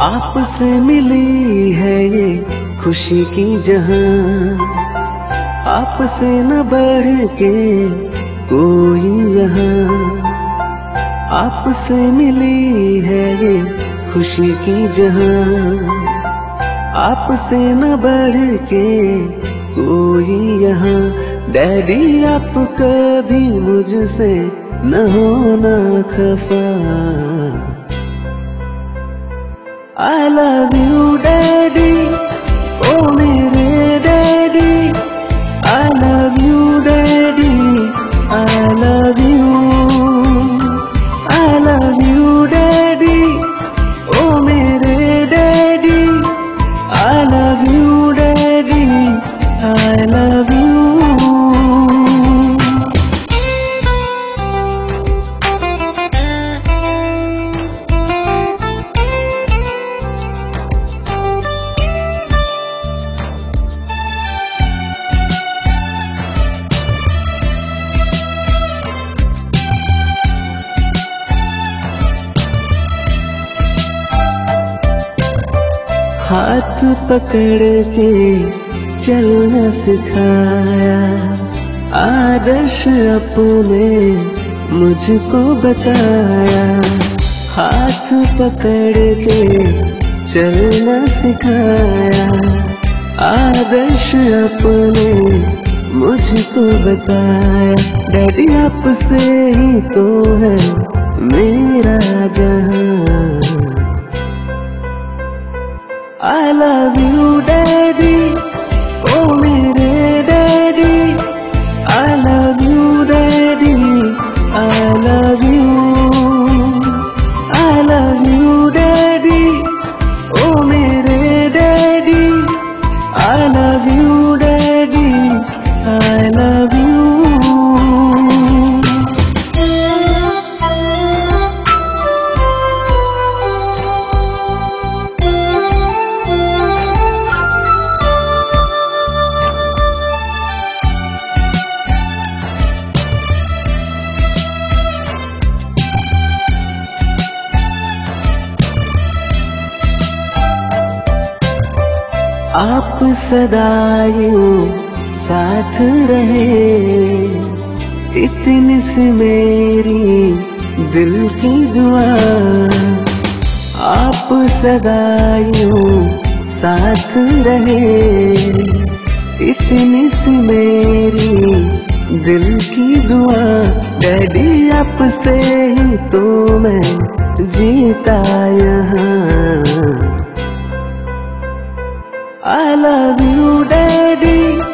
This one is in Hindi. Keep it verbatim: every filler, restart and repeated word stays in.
आपसे मिली है ये खुशी की जहां, आपसे न बढ़ के कोई यहाँ। आपसे मिली है ये खुशी की जहां, आपसे न बढ़ के कोई यहाँ। डैडी आप कभी मुझसे न होना खफा। I love you daddy, ओ मेरे daddy. I love you daddy, I love you, I love you daddy, ओ मेरे daddy. I love you daddy, I love you। हाथ पकड़ के चलना सिखाया, आदर्श अपने मुझको बताया। हाथ पकड़ के चलना सिखाया, आदर्श अपने मुझको बताया। डैडी आपसे ही तो है मेरा जहां। I love you daddy, ओ मेरे daddy. I love you daddy, I love you, I love you daddy, ओ मेरे daddy. I love you daddy, I love you। आप सदा यूं साथ रहे, इतनी सी मेरी दिल की दुआ। आप सदा यूं साथ रहे, इतनी सी मेरी दिल की दुआ। डैडी आपसे ही तो मैं जीता यहाँ। I love you daddy,